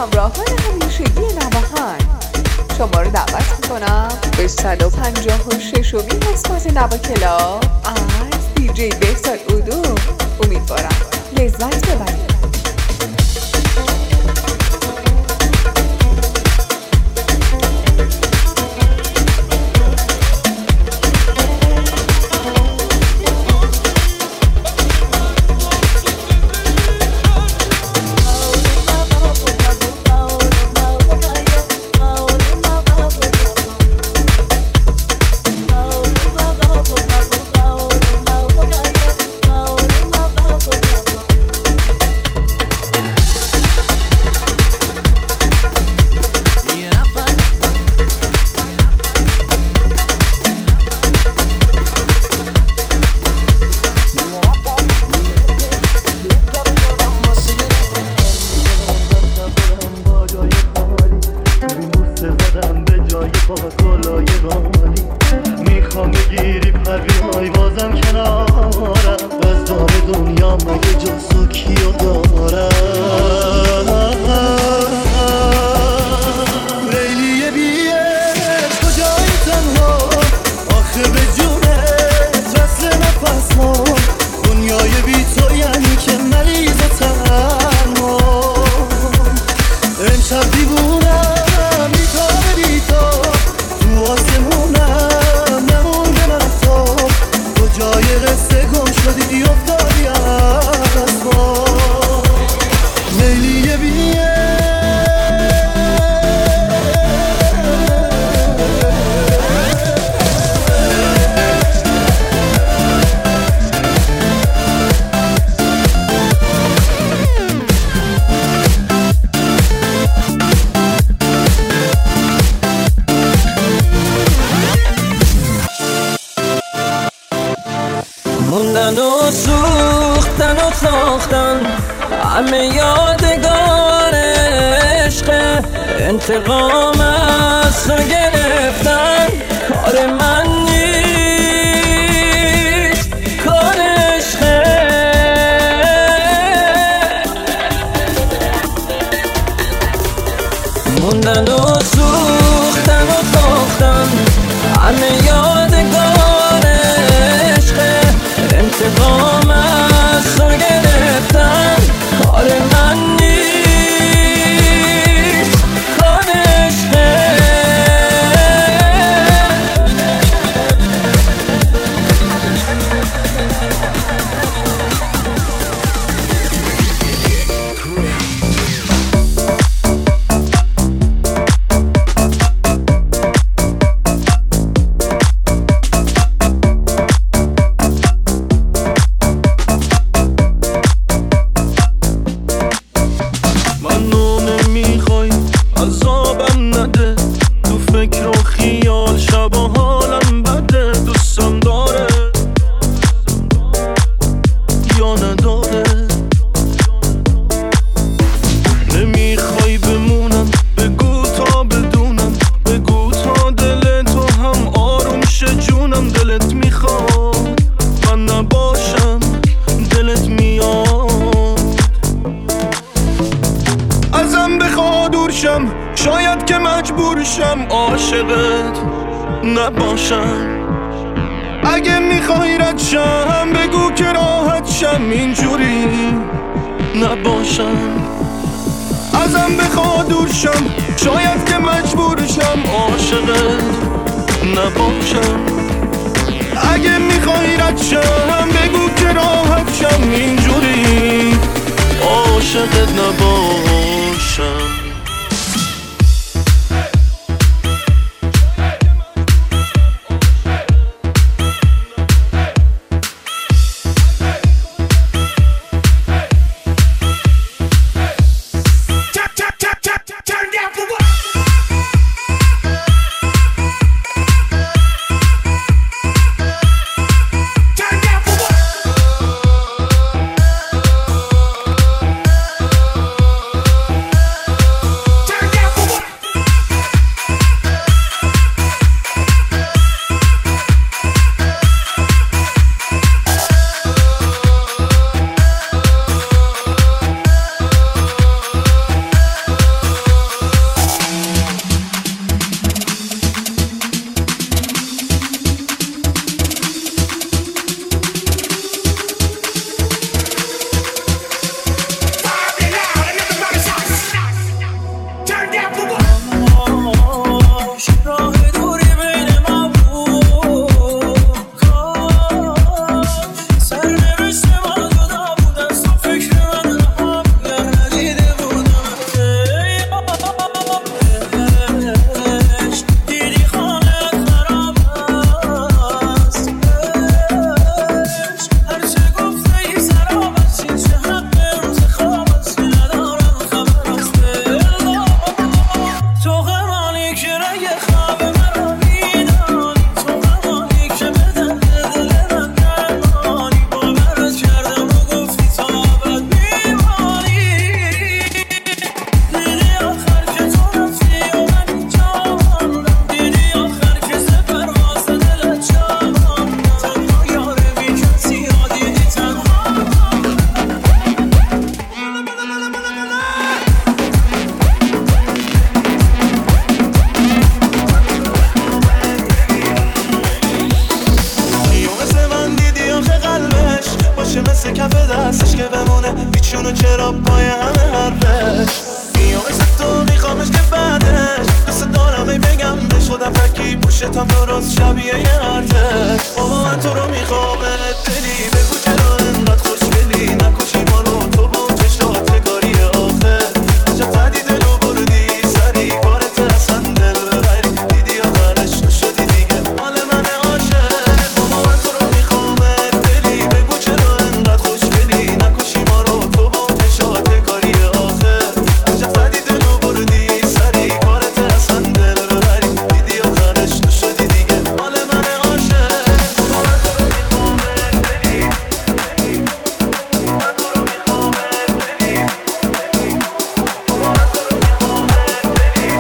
همراهان همیشگی نواهن شما رو دعوت میکنم به 156 قسمت نوا کلاب از دیجی بهزاد اودو. امیدوارم لذت ببرید. میخوام بگیری پروای بازم کنارم از دار دنیا مگه جز کیو دارم لیلی بیت کجایی تنها آخه به جونت رسل نفس ما دنیای بی تو یعنی که مریض و تنها امشب دیوونم بیتاب بیتاب تو آسمونم نمونده من تا کجای قصه گم شدی افتادی از ما لیلی بیه موندن و سوختن و ساختن همه یادگار عشق انتقام از تو گرفتن کار من نیست کار عشقه موندن و سوختن و ساختن همه یادگار انتقام از تو گرفتن کار من نیست کار عشقه شاید که مجبور شم عاشقت نباشم اگه میخوای رد شم بگو که راحت شم اینجوری نباشم ازم بخوا دور شم شاید که مجبور شم عاشقت نباشم اگه میخوای رد شم بگو که راحت شم اینجوری عاشقت نباشم پای همه حرفش میای تو میخوامش که بعدش دوست دارم بگم بشودم تکی پوشتم درست شبیه یه ارتش بابا من تو رو میخوامت دلی بگو چرا انقدر خوشگلی نکشی ما رو تو با اون چشات کاری آخه عجب فدی دلو بردی سری کارت اصلا دل ببری دیدی آخرش نشدی دیگه مال من عاشق بابا من تو رو میخوامت دلی بگو چرا انقدر خوشگلی نکشی ما رو تو با اون چشات کاری آخه عجب فدی دلو بردی سری کارت اصلا دل ببری دیدی آخرش نشدی دیگه مال من عاشق بابا من تو رو میخوامت دلی من تو رو میخوامت دلی بابا من تو رو میخوامت دلی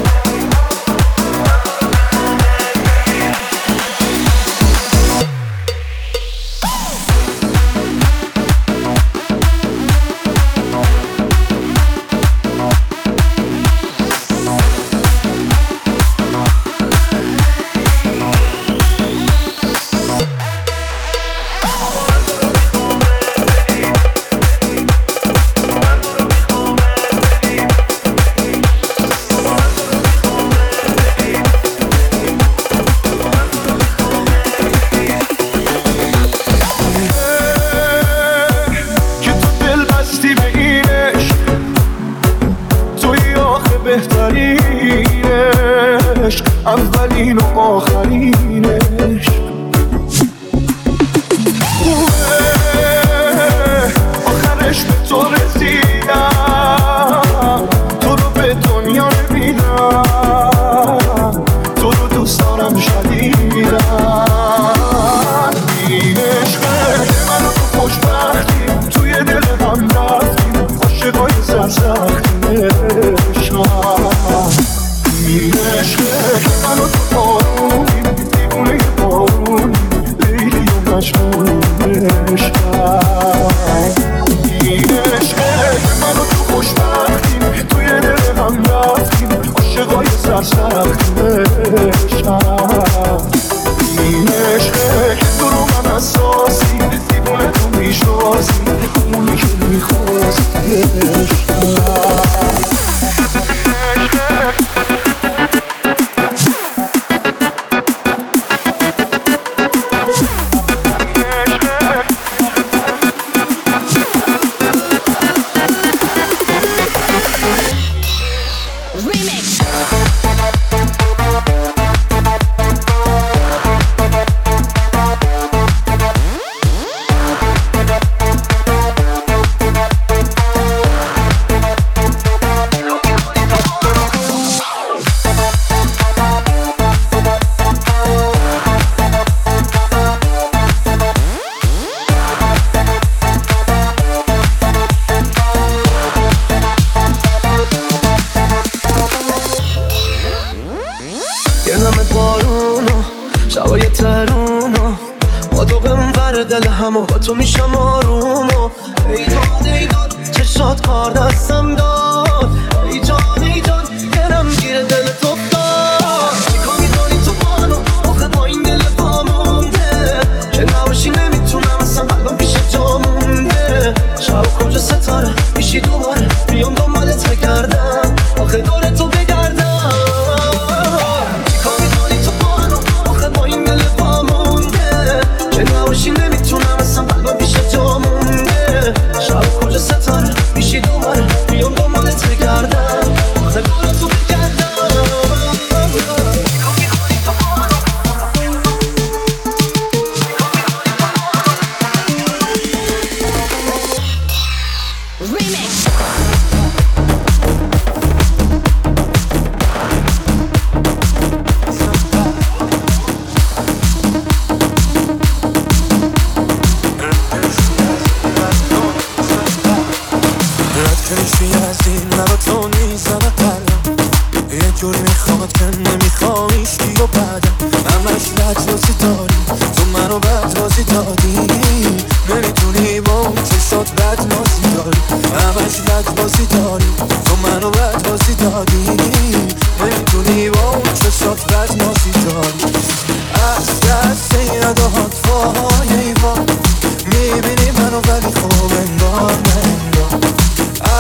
که تو دل بستی به اینش توی آخه بهترینش اولین و آخرینش خوبه آخرش به تو رسیدم تو رو به دنیا نمیدم تو رو دوست دارم شدیدم این عشقه منو تو خوشبختی توی دل هم رفتیم عاشقای سرسختیم این عشقه منو تو بارونیم دیوونه بارونیم لیلی و مجنون عشقم این عشقه منو تو خوشبختیم توی دل هم رفتیم عاشقای سرسختیم این عشقه تو رو من اساسی دیوونه تو میشناسی اونی که میخواستی عشقم گرمت بارونو شبای ترونو با تو قنفر دل همو با تو میشم آرومو ای داد چشات کار دستم داد ای جان گرم گیر دل تو داد چیکار میکنی تو بانو آخه با این دل پامونده که نباشی نمیتونم اصلا قلبم پیش جا مونده شب کجا ستاره میشی دوباره بیام دنبالت بگردم آخه دور تو بگردم نمیتونم اصلا قلبم پیش جا مونده شب کجا ستاره میشی دوباره بیام دنبالت بگردم آخه دور تو بگردم کشی از این لبا تو نیزم قلبم یه جوری میخواد که نمیخوایش کی و بعدم همش لج بازی داری تو منو بد بازی دادی نمیتونی با اون چشات بد بازی داری همش لج بازی داری تو منو بد بازی دادی نمیتونی با اون چشات بد بازی داری از دست یادهات وای ایوان میبینی منو ولی خوب انگار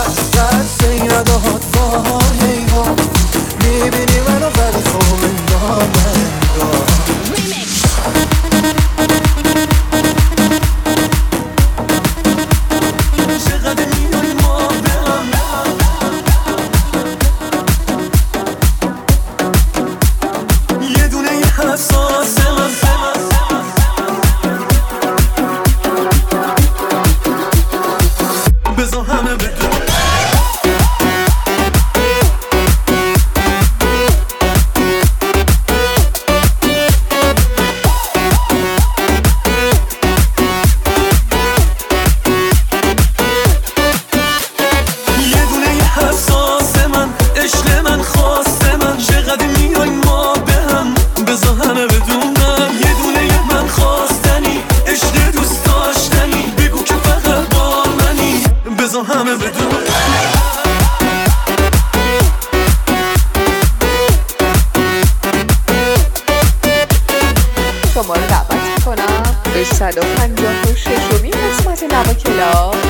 شما رو دعوت میکنم به 156مین قسمت نوا کلاب.